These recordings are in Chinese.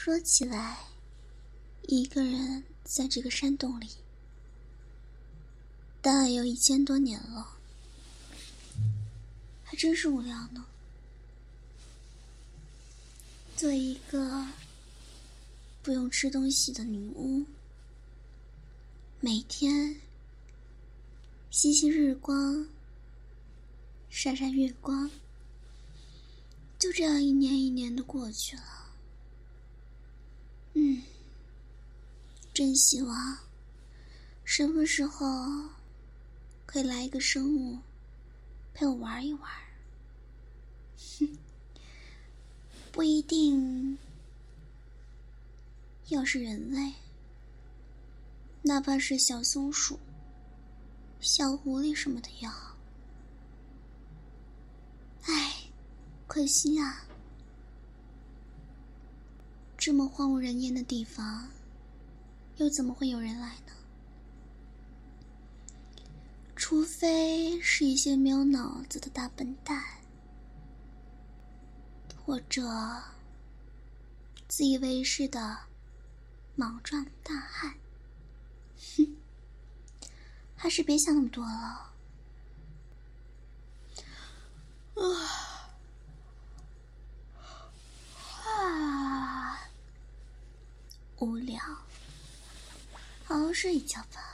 说起来，一个人在这个山洞里大概有1000多年了，还真是无聊呢。作为一个不用吃东西的女巫，每天吸吸日光，晒晒月光，就这样一年一年的过去了。真希望什么时候可以来一个生物陪我玩一玩。不一定要是人类，哪怕是小松鼠、小狐狸什么的也好。唉，可惜啊，这么荒无人烟的地方，又怎么会有人来呢？除非是一些没有脑子的大笨蛋，或者自以为是的莽撞大汉。还是别想那么多了。无聊，好好睡一觉吧。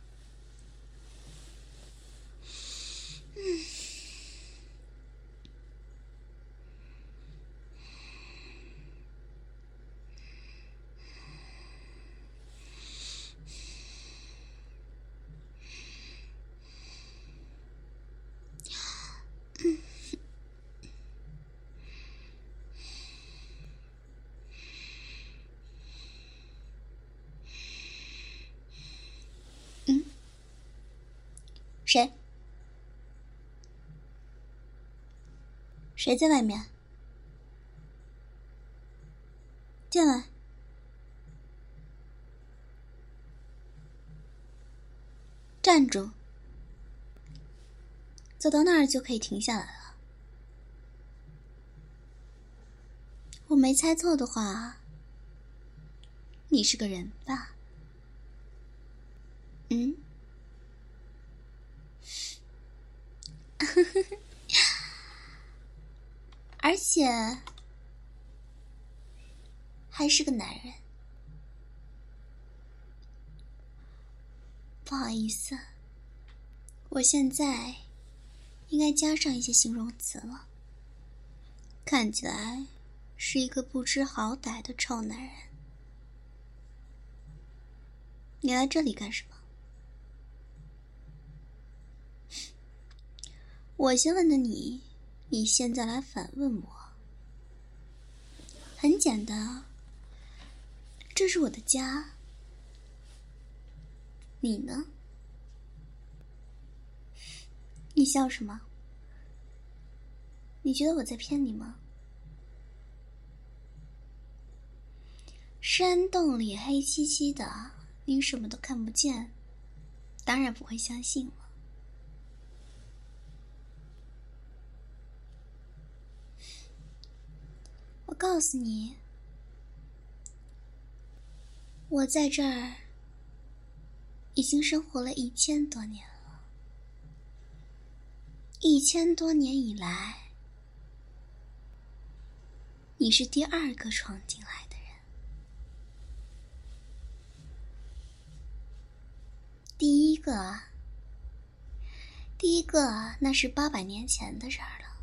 谁？谁在外面？进来。站住。走到那儿就可以停下来了。我没猜错的话，你是个人吧？而且还是个男人。不好意思，我现在应该加上一些形容词了。看起来是一个不知好歹的臭男人。你来这里干什么？我先问的你，你现在来反问我。很简单，这是我的家。你呢？你笑什么？你觉得我在骗你吗？山洞里黑漆漆的，你什么都看不见，当然不会相信了。我告诉你，我在这儿已经生活了1000多年了。1000多年以来，你是第2个闯进来的人。第一个那是800年前的事儿了。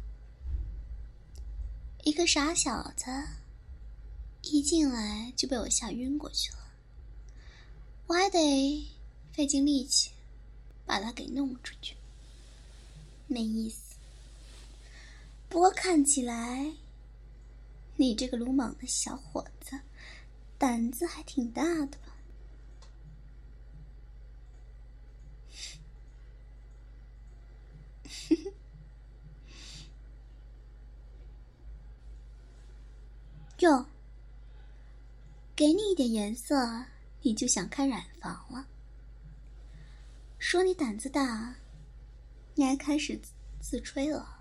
一个傻小子一进来就被我吓晕过去了，我还得费尽力气把他给弄出去，没意思。不过看起来你这个鲁莽的小伙子胆子还挺大的吧？哟，给你一点颜色你就想开染坊了。说你胆子大，你还开始自吹了。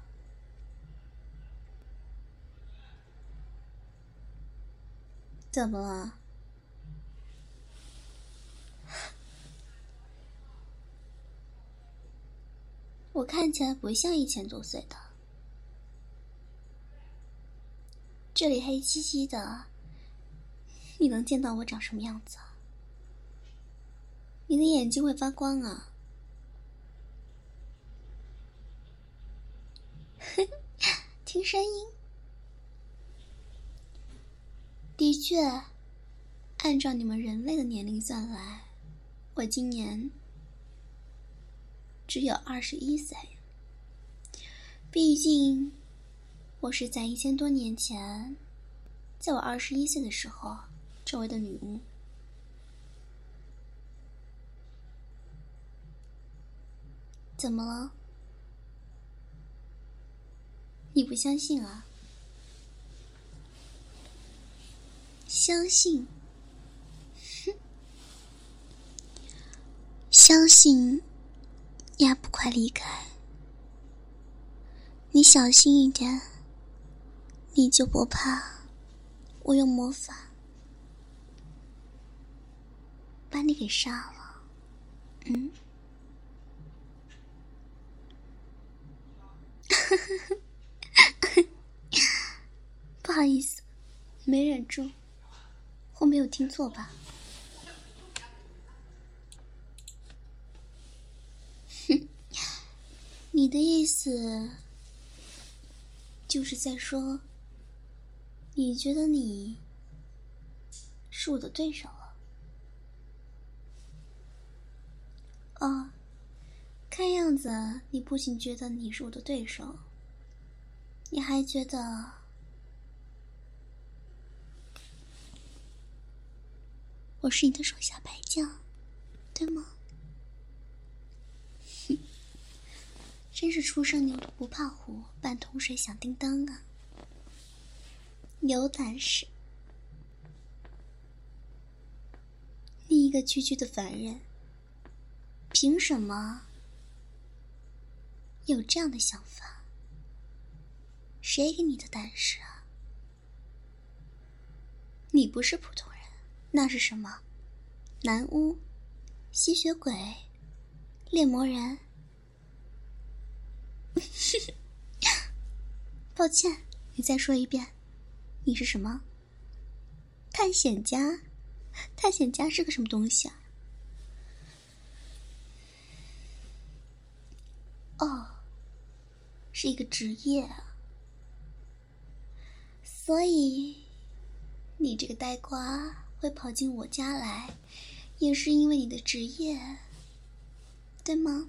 怎么了？我看起来不像以前多岁的，这里黑漆漆的，你能见到我长什么样子啊？你的眼睛会发光啊！听声音，的确，按照你们人类的年龄算来，我今年只有21岁。毕竟，我是在1000多年前，在我21岁的时候成为的女巫。怎么了？你不相信啊？相信？哼，相信也不快离开。你小心一点，你就不怕我用魔法把你给杀了？嗯？不好意思，没忍住，我没有听错吧？哼，你的意思就是在说，你觉得你是我的对手了？哦，看样子你不仅觉得你是我的对手，你还觉得我是你的手下败将，对吗？哼，真是初生牛犊不怕虎，半桶水响叮当啊！有胆识！你一个区区的凡人，凭什么有这样的想法？谁给你的胆识啊？你不是普通人，那是什么？男巫、吸血鬼、猎魔人？抱歉，你再说一遍，你是什么？探险家？探险家是个什么东西啊？哦，是一个职业啊。所以你这个呆瓜会跑进我家来，也是因为你的职业，对吗？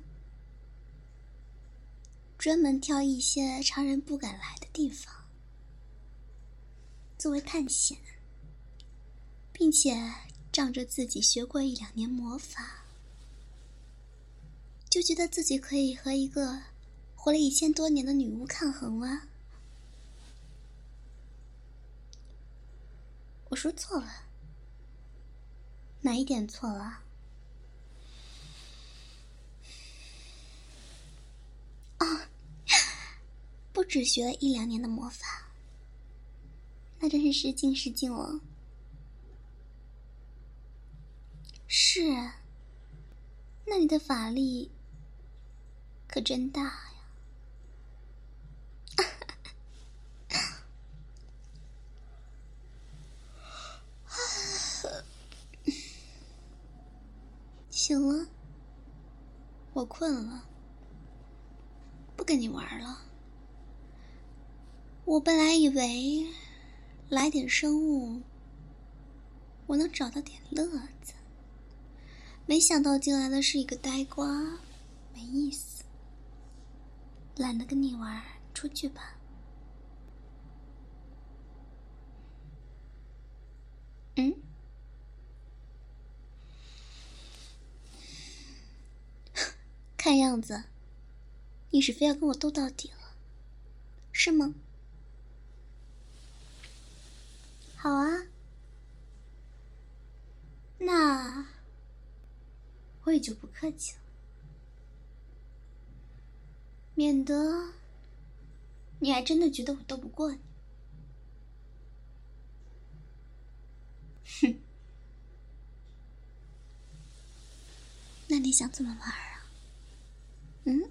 专门挑一些常人不敢来的地方作为探险，并且仗着自己学过1-2年魔法，就觉得自己可以和一个活了1000多年的女巫抗衡了。我说错了，哪一点错了？哦，不只学了1-2年的魔法，那真是失敬失敬了。是，那你的法力可真大呀！行了，我困了，不跟你玩了。我本来以为来点生物我能找到点乐子，没想到进来的是一个呆瓜，没意思，懒得跟你玩，出去吧。嗯？看样子你是非要跟我斗到底了，是吗？好啊，那我也就不客气了，免得你还真的觉得我斗不过你。 那你想怎么玩啊？嗯？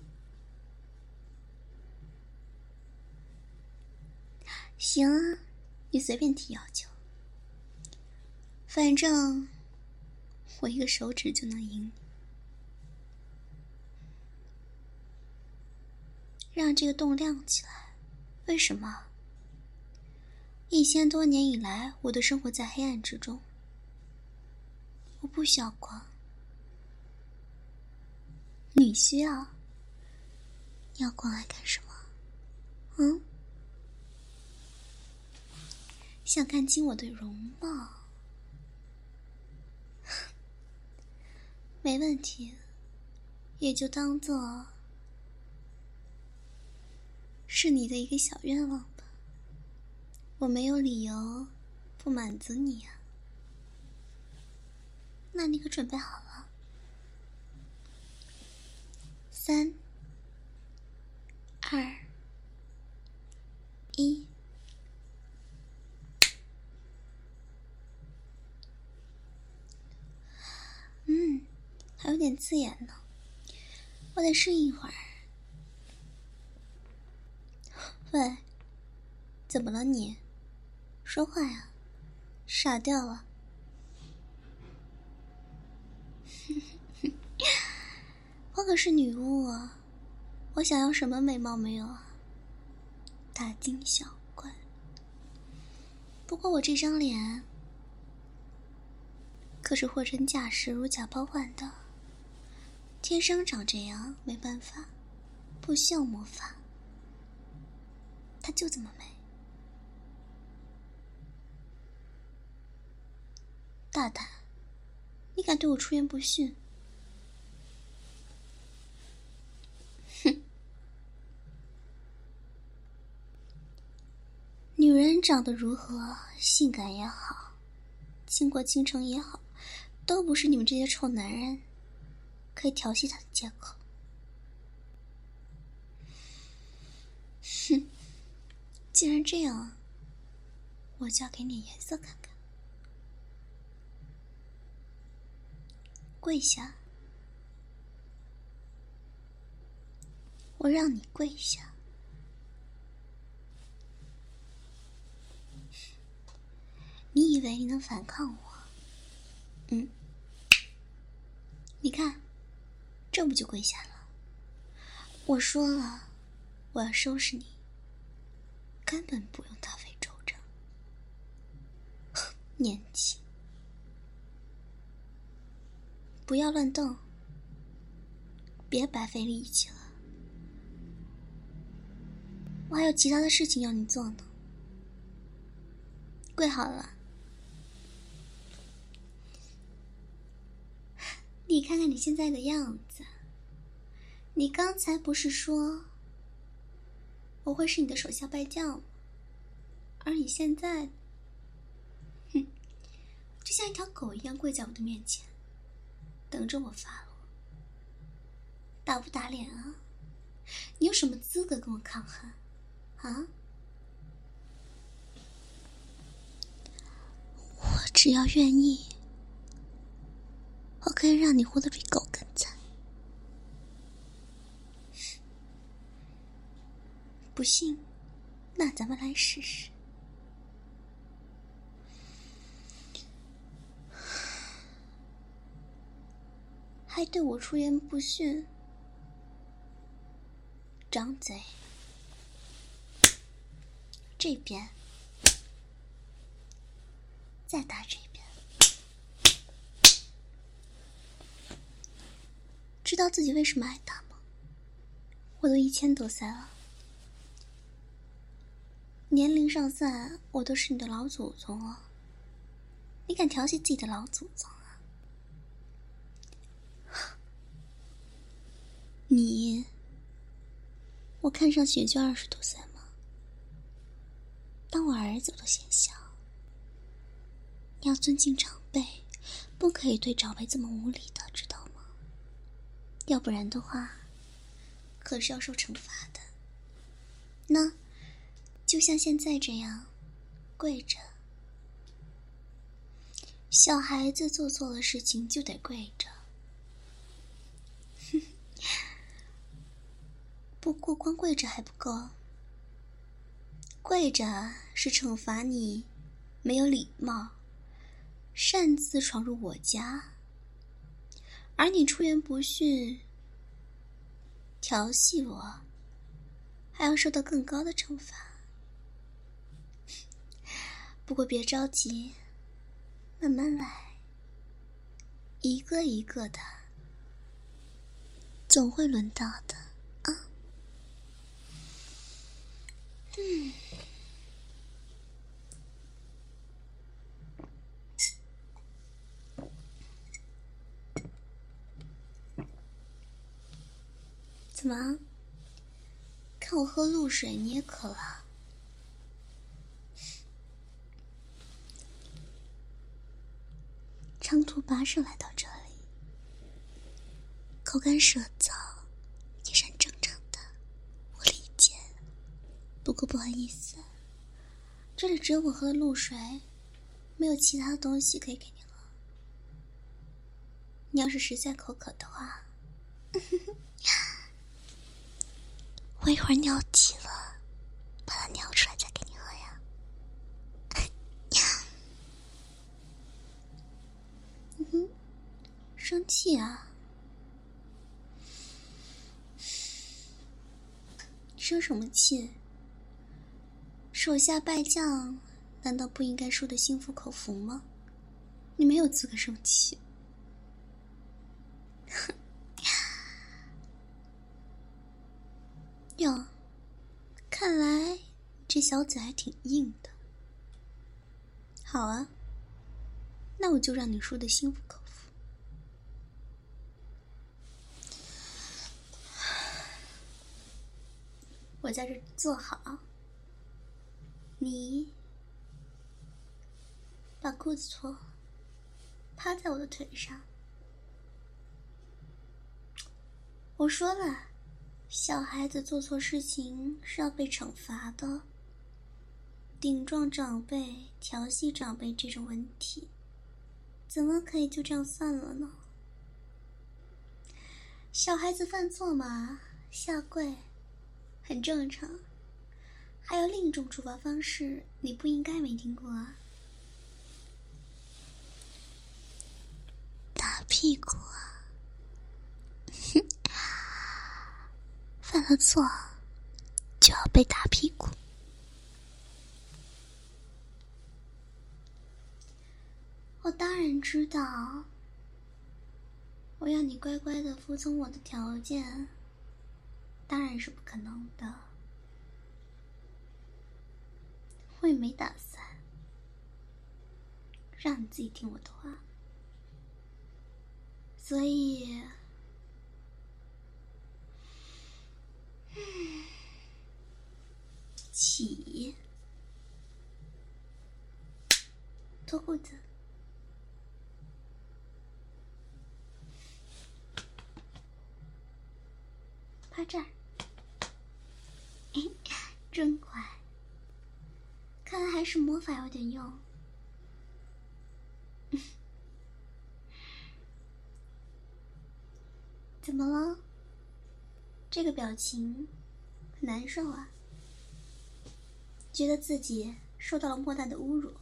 行啊，你随便提要求。反正我一个手指就能赢你。让这个洞亮起来。为什么？1000多年以来，我都生活在黑暗之中。我不需要光，你需要。你要光来干什么？嗯？想看清我的容貌？没问题，也就当做是你的一个小愿望吧。我没有理由不满足你呀。那你可准备好了？3、2、1。还有点刺眼呢，我得适应一会儿。喂，怎么了你？说话呀，傻掉了。我可是女巫啊，我想要什么美貌没有啊？大惊小怪。不过我这张脸可是货真价实如假包换的，天生长这样，没办法，不需要魔法，它就这么美。大胆，你敢对我出言不逊？哼！女人长得如何，性感也好，倾国倾城也好，都不是你们这些臭男人可以调戏她的借口。哼！既然这样，我就要给你颜色看看。跪下，我让你跪下。你以为你能反抗我？你看，这不就跪下了？我说了，我要收拾你，根本不用大费周章。年轻，不要乱动，别白费力气了。我还有其他的事情要你做呢。跪好了。你看看你现在的样子，你刚才不是说我会是你的手下败将吗？而你现在，就像一条狗一样跪在我的面前，等着我发落。打不打脸啊？你有什么资格跟我抗衡啊？我只要愿意，我可以让你活得比狗更惨。不信，那咱们来试试。还对我出言不逊，张嘴。这边，再打这边。知道自己为什么挨打吗？我都1000多岁了，年龄上算，我都是你的老祖宗了。你敢调戏自己的老祖宗啊？你，我看上去也就20多岁吗？当我儿子都嫌小。你要尊敬长辈，不可以对长辈这么无礼的，知道吗？要不然的话，可是要受惩罚的。那，就像现在这样，跪着。小孩子做错了事情就得跪着， 过光跪着还不够，跪着是惩罚你没有礼貌，擅自闯入我家，而你出言不逊，调戏我，还要受到更高的惩罚。不过别着急，慢慢来，一个一个的，总会轮到的啊。怎么？看我喝露水你也渴了？长途跋涉来到这里，口干舌燥也是很正常的，我理解。不过不好意思，这里只有我喝的露水，没有其他的东西可以给你喝。你要是实在口渴的话，我一会儿尿急了，把它尿出来再给你喝呀。生气啊？生什么气？手下败将难道不应该输得心服口服吗？你没有资格生气。哟，看来这小嘴还挺硬的。好啊，那我就让你输得心服口服。我在这坐好，你把裤子脱，趴在我的腿上。我说了，小孩子做错事情是要被惩罚的。顶撞长辈、调戏长辈这种问题，怎么可以就这样算了呢？小孩子犯错嘛，下跪很正常。还有另一种处罚方式，你不应该没听过啊？打屁股啊！犯了错就要被打屁股。我当然知道，我要你乖乖的服从我的条件，当然是不可能的。我也没打算让你自己听我的话，所以，起，脱裤子。趴这儿，真乖，看来还是魔法有点用。怎么了？这个表情很难受啊？觉得自己受到了莫大的侮辱？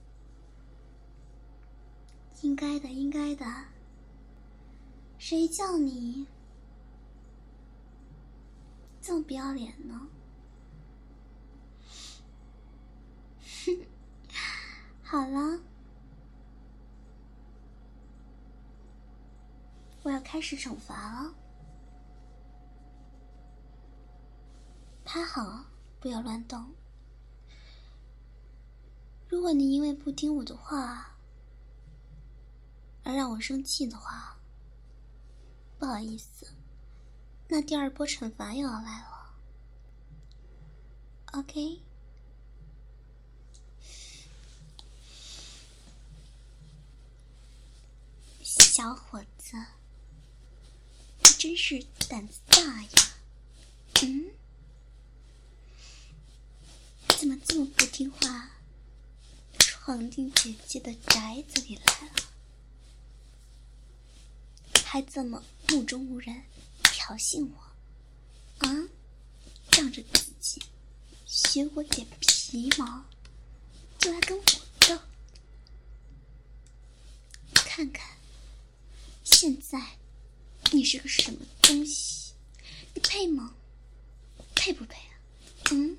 应该的，应该的。谁叫你这么不要脸呢？好了，我要开始惩罚了。趴好，不要乱动。如果你因为不听我的话而让我生气的话，不好意思，那第二波惩罚又要来了。OK？ 小伙子，你真是胆子大呀！怎么这么不听话，闯进姐姐的宅子里来了，还这么目中无人挑衅我啊？ 仗着自己学过点皮毛，就来跟我斗。看看，现在你是个什么东西？你配吗？配不配啊？哼！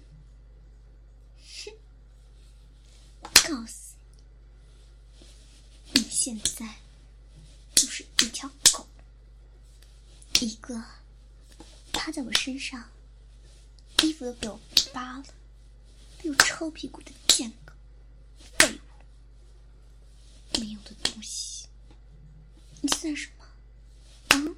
我告诉你，你现在就是一条狗，一个趴在我身上，衣服都被我扒了，被我抽屁股的贱狗，废物，没用的东西，你算什么？啊？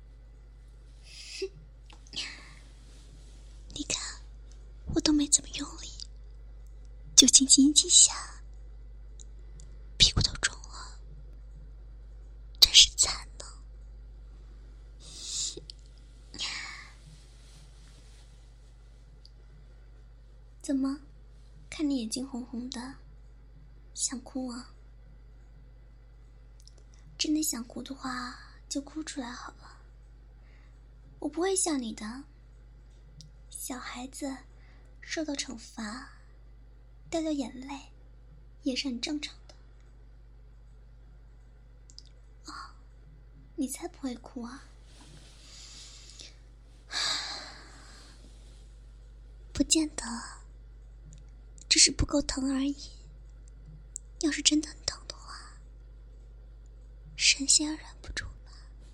你看，我都没怎么用力，就轻轻几下，屁股都肿了，真是惨呢。怎么，看你眼睛红红的，想哭啊？真的想哭的话，就哭出来好了。我不会笑你的。小孩子受到惩罚，掉掉眼泪也是很正常的。哦，你才不会哭啊！不见得，只是不够疼而已。要是真的很疼的话，神仙忍不住吧。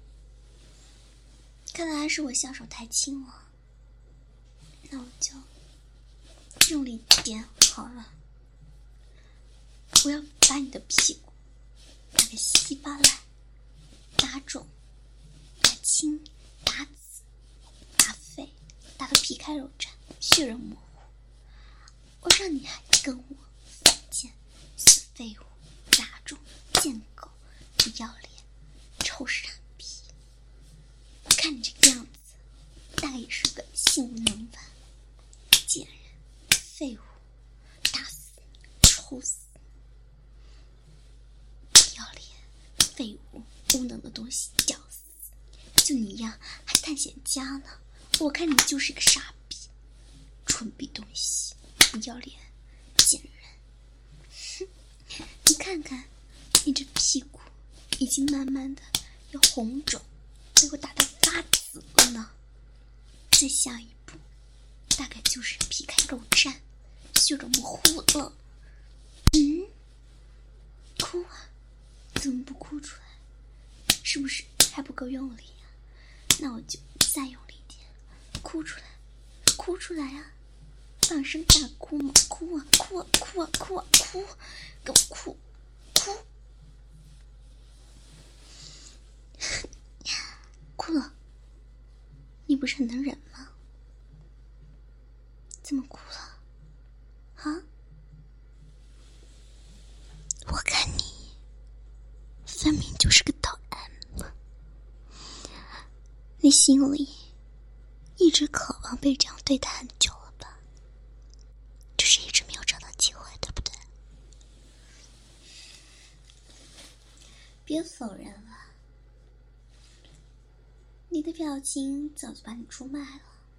看来还是我下手太轻了，那我就用力点好了。我要把你的屁股打个稀巴烂，打肿，打青，打紫，打废，打得皮开肉绽，血肉模糊。我让你还跟我犯贱，死废物，杂种，贱狗，不要脸，臭傻逼！看你这个样子，大概也是个性无能犯，贱人，废物，打死，抽死！不要脸，废物，无能的东西，屌死！就你一样还探险家呢，我看你就是个傻逼，蠢逼东西，不要脸，贱人！哼，你看看，你这屁股已经慢慢的要红肿，被我打得发紫了呢。再下一步，大概就是皮开肉绽，血肉模糊了。哭啊？怎么不哭出来？是不是还不够用力啊？那我就再用力一点，哭出来，哭出来啊！放声大哭嘛，哭啊哭啊哭啊哭啊哭，给我哭哭！哭了，你不是很能忍吗？怎么哭了？啊？我看你分明就是个捣 M， 你心里一直渴望被这样对待很久了吧？只是一直没有找到机会，对不对？别否认了，你的表情早就把你出卖了。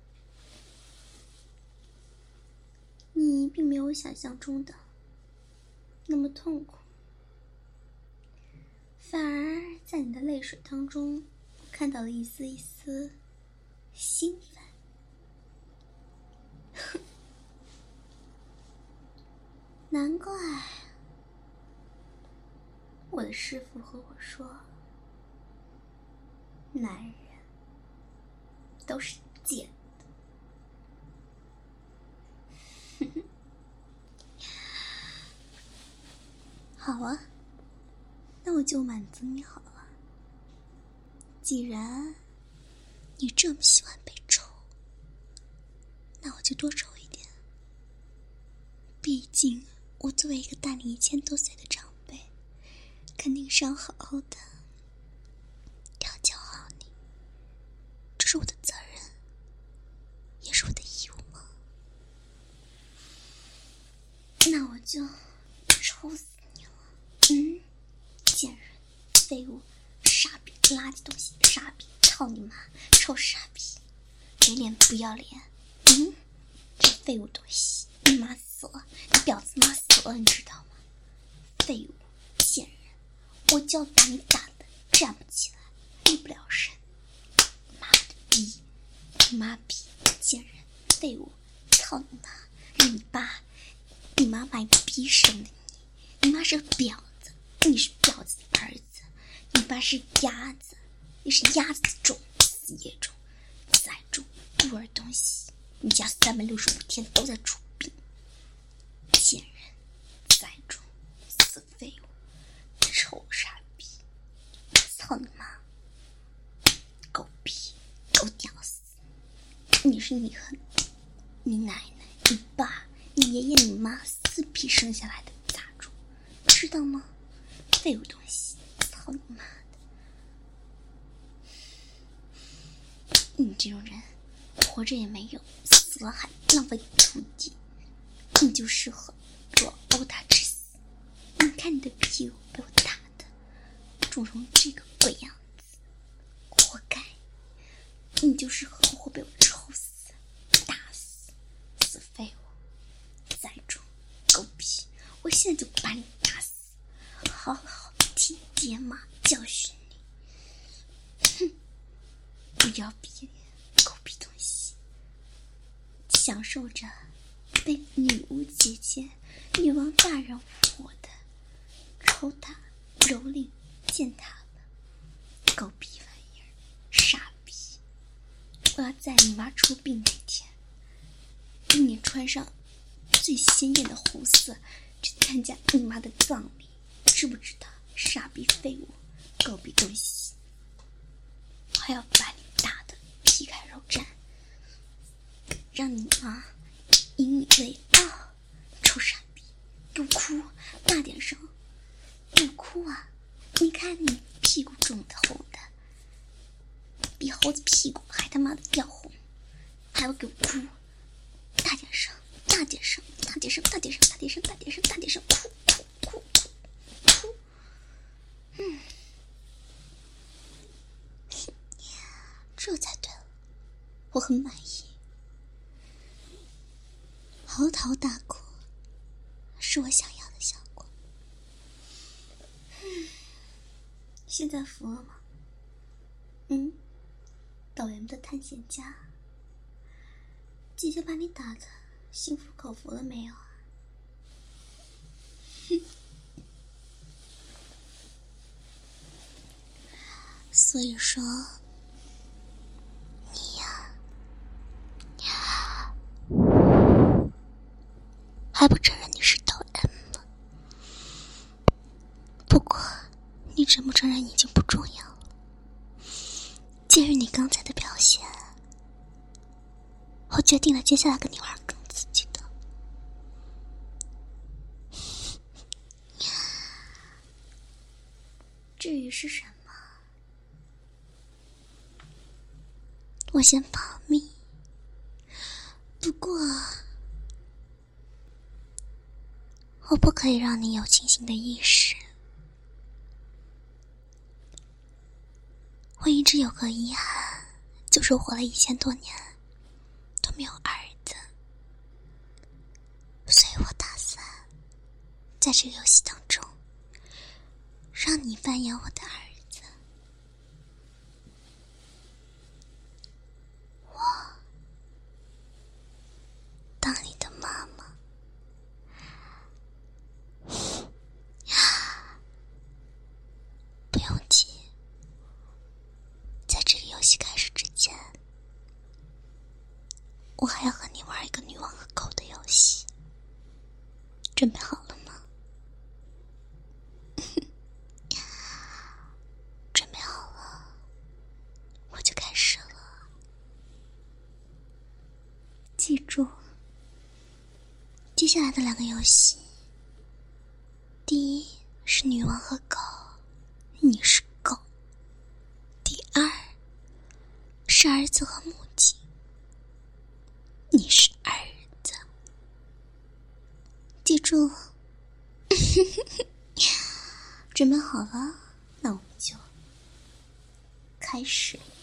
你并没有想象中的那么痛苦，反而在你的泪水当中看到了一丝一丝兴奋。难怪我的师父和我说，男人都是贱的。好啊，那我就满足你好了。既然你这么喜欢被抽，那我就多抽一点。毕竟我作为一个大你1000多岁的长辈，肯定是要好好的调教好你，这是我的责任，也是我的义务嘛。那我就抽死你了！贱人，废物，傻逼，垃圾东西，傻逼，操你妈，臭傻逼，给脸不要脸！ 这废物东西，你妈死了，你婊子妈死了，你知道吗？废物，贱人，我就要把你打得站不起来，立不了身。妈的逼，妈逼，贱人，废物，操你妈！你妈把你逼生的你妈是个婊子，你是婊子的儿子，你爸是鸭子，你是鸭子的种，死野种，崽种，孤儿东西，你家365天都在出殡，贱人，崽种，死废物，臭傻逼，操你妈！狗逼，狗屌丝！你是你和你奶奶、你爸、你爷爷、你妈4批生下来的杂种，知道吗？废物东西！操你妈的！你这种人，活着也没用，死了还浪费土地，你就适合做殴打致死。你看你的屁股被我打的肿成这个鬼样子，活该！你就是活活被我抽死、打死，死废物、崽种、狗逼！我现在就把你打死，好好替爹妈教训你！哼，不要逼狗逼东西，享受着被女巫姐姐、女王大人我的抽打、蹂躏、践踏了，狗逼玩意儿，傻逼！我要在你妈出殡那天，给你穿上最鲜艳的红色，去参加你妈的葬礼，知不知道？傻逼废物，狗逼东西！我还要把你打得皮开肉绽，让你妈引以为傲！臭傻逼，给我哭，大点声！给我哭啊！你看你屁股肿的红的，比猴子屁股还他妈的要红，还要给我哭！大点声，大点声，大点声，大点声，大点声，大点声，大点声，哭哭哭哭哭！这才对了，我很满意。嚎啕大哭是我想要的效果。现在服了吗？导员的探险家，姐姐把你打的心服口服了没有啊？所以说你呀，还不承认你是导 M 吗？不过你承不承认已经不重要了。鉴于你刚才的表现，我决定了接下来跟你玩更刺激的。至于是什么，我先保密。不过我不可以让你有清醒的意识。我一直有个遗憾，就是活了1000多年都没有儿子，所以我打算在这个游戏当中让你扮演我的儿子。我当你的妈妈。不用急，在这个游戏开始之前，我还要和你玩一个女王和狗的游戏，准备好了吗？准备好了，我就开始了。记住，接下来的2个游戏，第一是女王和狗，你是狗；第2是儿子和母亲，你是儿子。记住，准备好了，那我们就开始。